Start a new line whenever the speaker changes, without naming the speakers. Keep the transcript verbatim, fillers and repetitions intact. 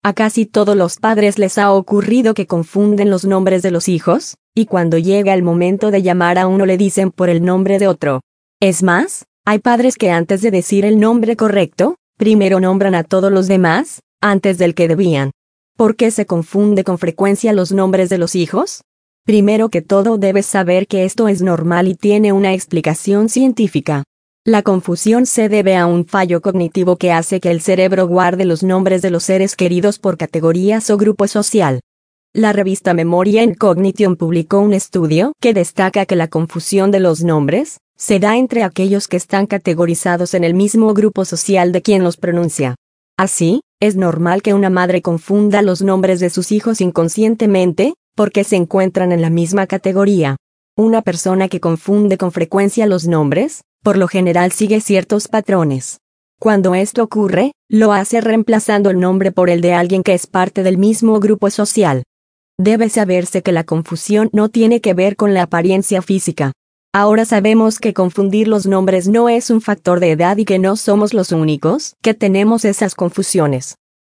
A casi todos los padres les ha ocurrido que confunden los nombres de los hijos, y cuando llega el momento de llamar a uno le dicen por el nombre de otro. Es más, hay padres que antes de decir el nombre correcto, primero nombran a todos los demás, antes del que debían. ¿Por qué se confunde con frecuencia los nombres de los hijos? Primero que todo debes saber que esto es normal y tiene una explicación científica. La confusión se debe a un fallo cognitivo que hace que el cerebro guarde los nombres de los seres queridos por categorías o grupo social. La revista Memoria and Cognition publicó un estudio que destaca que la confusión de los nombres se da entre aquellos que están categorizados en el mismo grupo social de quien los pronuncia. Así, es normal que una madre confunda los nombres de sus hijos inconscientemente, porque se encuentran en la misma categoría. Una persona que confunde con frecuencia los nombres, por lo general sigue ciertos patrones. Cuando esto ocurre, lo hace reemplazando el nombre por el de alguien que es parte del mismo grupo social. Debe saberse que la confusión no tiene que ver con la apariencia física. Ahora sabemos que confundir los nombres no es un factor de edad y que no somos los únicos que tenemos esas confusiones.